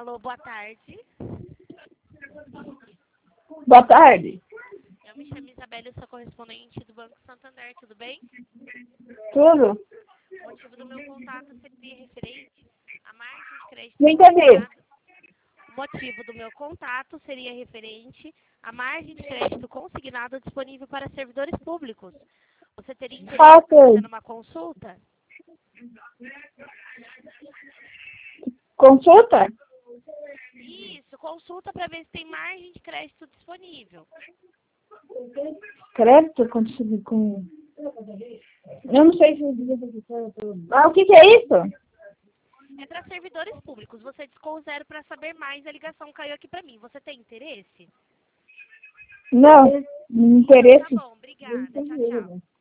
Alô, boa tarde. Boa tarde. Eu me chamo Isabela, eu sou correspondente do Banco Santander, tudo bem? Tudo? O motivo do meu contato seria referente à margem de crédito Não entendi. consignada. O motivo do meu contato seria referente à margem de crédito consignado disponível para servidores públicos. Você teria interesse em fazer uma consulta? Consulta? Isso, consulta para ver se tem margem de crédito disponível. Crédito com... Eu não sei se... Ah, o que é isso? É para servidores públicos. Você discou o 0 para saber mais, a ligação caiu aqui para mim. Você tem interesse? Não, interesse. Tá bom, obrigada. Tchau, tchau.